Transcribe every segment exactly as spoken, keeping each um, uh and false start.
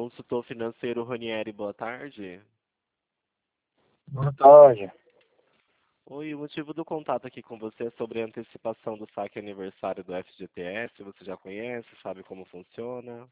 Consultor financeiro Ranieri, boa tarde. Boa tarde. Oi, o motivo do contato aqui com você é sobre a antecipação do saque aniversário do F G T S. Você já conhece, sabe como funciona?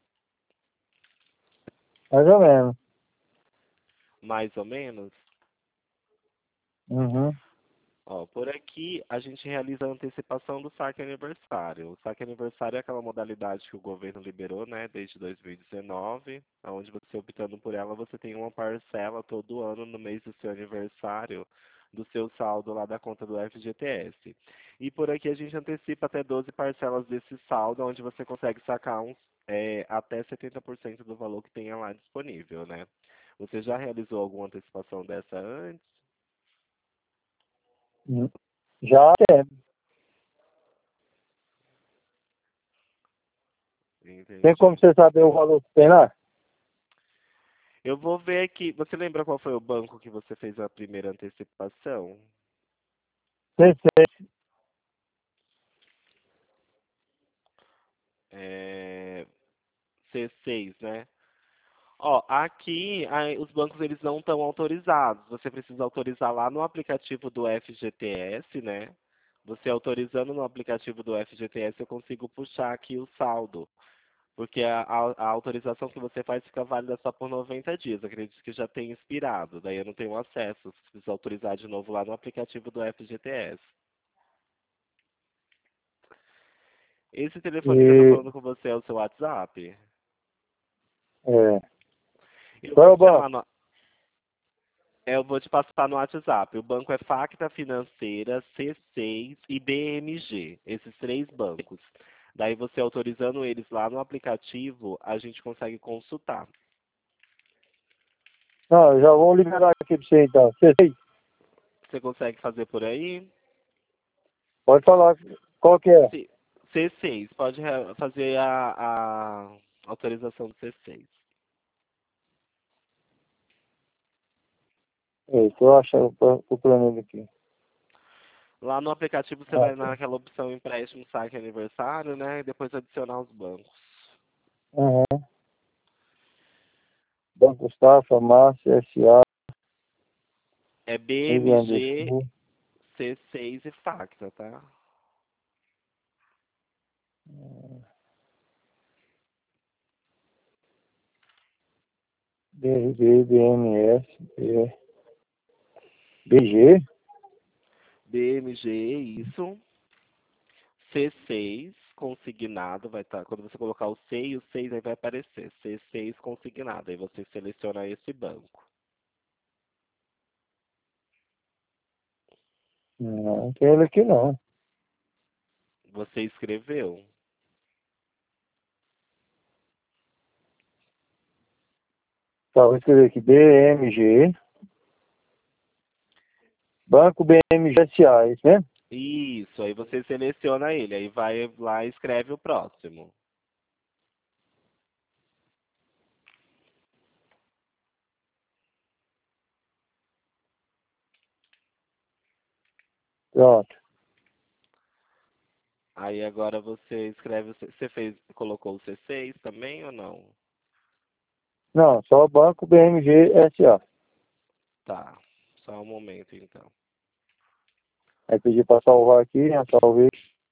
Mais ou menos. Mais ou menos? Uhum. Ó, por aqui a gente realiza a antecipação do saque aniversário. O saque aniversário é aquela modalidade que o governo liberou, né, desde dois mil e dezenove, onde você optando por ela, você tem uma parcela todo ano no mês do seu aniversário do seu saldo lá da conta do F G T S. E por aqui a gente antecipa até doze parcelas desse saldo, onde você consegue sacar uns, é, até setenta por cento do valor que tenha lá disponível, né? Você já realizou alguma antecipação dessa antes? Hum. Já é. Tem como Entendi. você saber o valor que tem lá? Eu vou ver aqui. Você lembra qual foi o banco que você fez a primeira antecipação? Sei, sei. É... C seis, né? Ó, aqui ai, os bancos eles não estão autorizados. Você precisa autorizar lá no aplicativo do F G T S, né? Você autorizando no aplicativo do F G T S, eu consigo puxar aqui o saldo. Porque a, a, a autorização que você faz fica válida só por noventa dias. Acredito que já tenha expirado. Daí eu não tenho acesso. Você precisa autorizar de novo lá no aplicativo do F G T S. Esse telefone que eu tô E, falando com você é o seu WhatsApp? é. Eu Qual vou é o te chamar banco? no... é, Eu vou te passar no WhatsApp. O banco é Facta Financeira, C seis e B M G. Esses três bancos. Daí você autorizando eles lá no aplicativo, a gente consegue consultar. Não, eu já vou liberar aqui pra você então. Você sei. Você consegue fazer por aí? Pode falar qual que é. C- C6. Pode re- fazer a, a autorização do C seis. Eu tô achando, tô procurando ele aqui. Lá no aplicativo você Ah, vai naquela opção empréstimo, saque aniversário, né? E depois adicionar os bancos. uhum. Banco Safra, Márcia, S A, É Rio Grande do B M G, Sul. C seis e Facta, tá? B R B, B M S, B- BG. B M G, isso. C seis, consignado, vai estar. Quando você colocar o C e o seis, aí vai aparecer. C seis consignado. Aí você seleciona esse banco. Não, não tem ele aqui não. Você escreveu. Tá, vou escrever aqui. B M G. Banco B M G S A, é isso mesmo? Isso, aí você seleciona ele. Aí vai lá e escreve o próximo. Pronto. Aí agora você escreve. o C- Você fez, colocou o C seis também ou não? Não, só Banco B M G S A. Tá. Só um momento então. Aí pedi para salvar aqui, já salvei.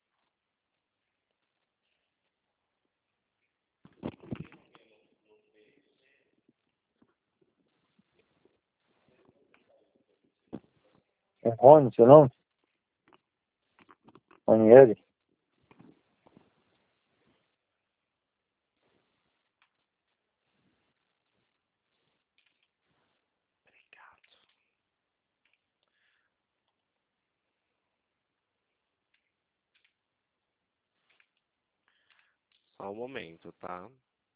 É Rony, seu nome? Ronieri? Só um momento, tá?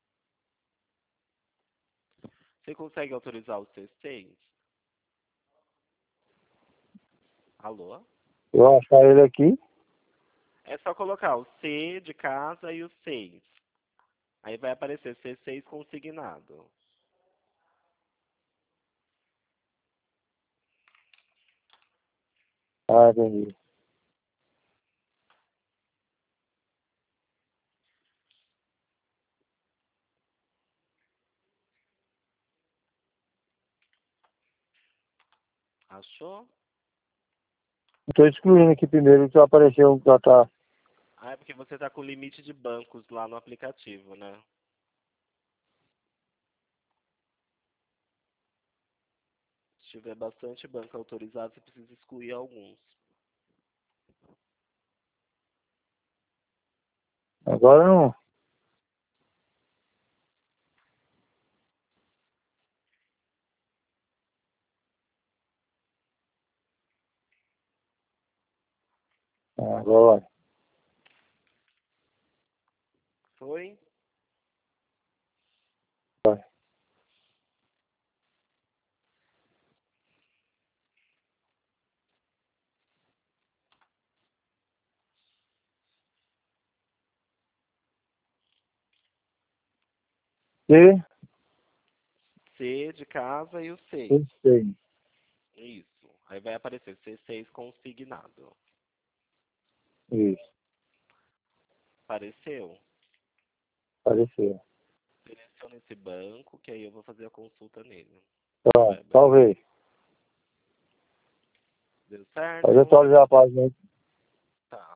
Você consegue autorizar o C seis? Alô? Eu vou achar ele aqui. É só colocar o C de casa e o seis. Aí vai aparecer C seis consignado. Ah, entendi. Achou? Estou excluindo aqui primeiro, que apareceu, já tá. Ah, é porque você está com limite de bancos lá no aplicativo, né? Se tiver bastante banco autorizado, você precisa excluir alguns. Agora não. Agora. Foi? Vai. E C de casa e o seis. eu sei. Isso. Aí vai aparecer C seis consignado. Isso. Apareceu? Apareceu. Seleciona esse banco, que aí eu vou fazer a consulta nele. Tá, Weber. talvez. Deu Pode certo? atualizar a página aí. Tá.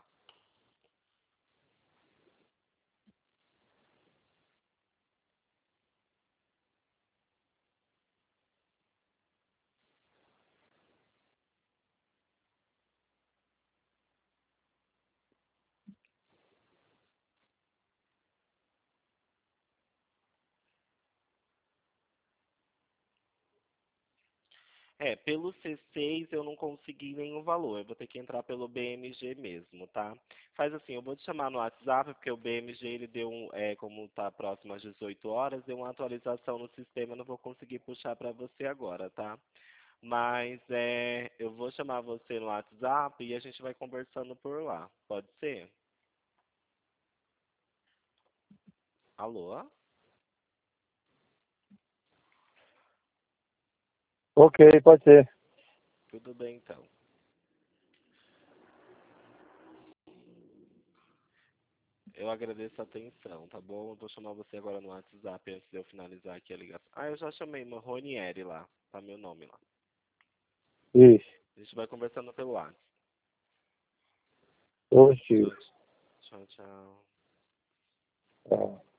É, pelo C seis eu não consegui nenhum valor. Eu vou ter que entrar pelo B M G mesmo, tá? Faz assim, eu vou te chamar no WhatsApp, porque o B M G, ele deu um, é, como tá próximo às dezoito horas, deu uma atualização no sistema, eu não vou conseguir puxar para você agora, tá? Mas é, eu vou chamar você no WhatsApp e a gente vai conversando por lá. Pode ser? Alô? Ok, pode ser. Tudo bem então. Eu agradeço a atenção, tá bom? Eu vou chamar você agora no WhatsApp antes de eu finalizar aqui a ligação. Ah, eu já chamei, Ronieri lá. Tá meu nome lá. Isso. A gente vai conversando pelo WhatsApp. Positivo. Tchau, tchau, tchau. Tá.